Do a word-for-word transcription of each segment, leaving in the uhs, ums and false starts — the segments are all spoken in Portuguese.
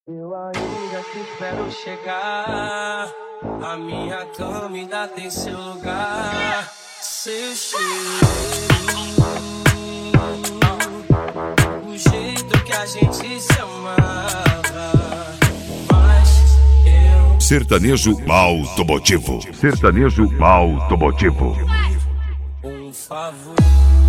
Eu ainda te espero chegar. A minha cama ainda tem seu lugar. Seu cheiro, o jeito que a gente se amava. Mas eu Sertanejo automotivo. Sertanejo automotivo. um favor.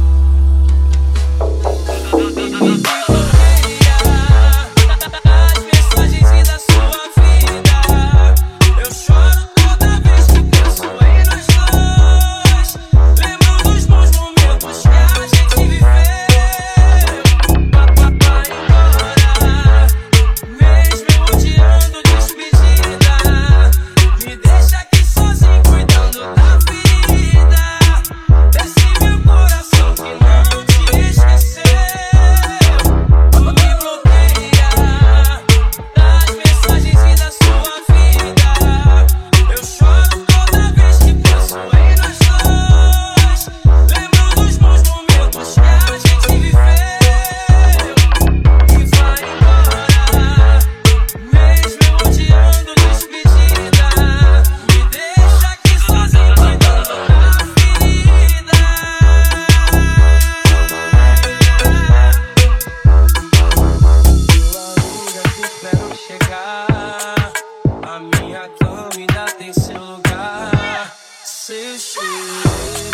A minha cama ainda tem seu lugar. Seu cheiro,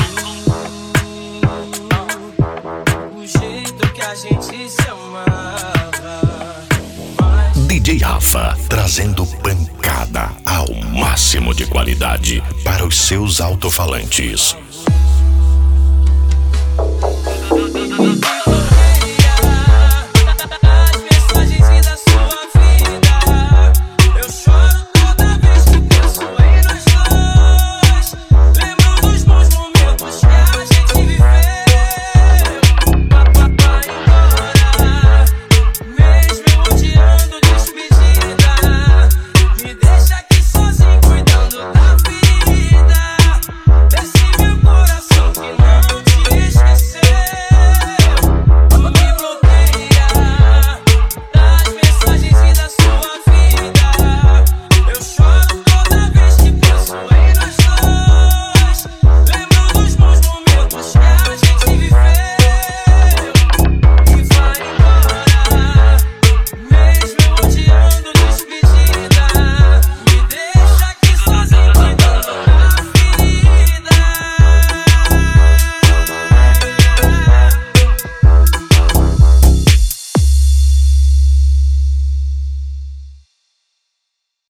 o jeito que a gente se amava. Mas D J Rafa, trazendo pancada ao máximo de qualidade para os seus alto-falantes.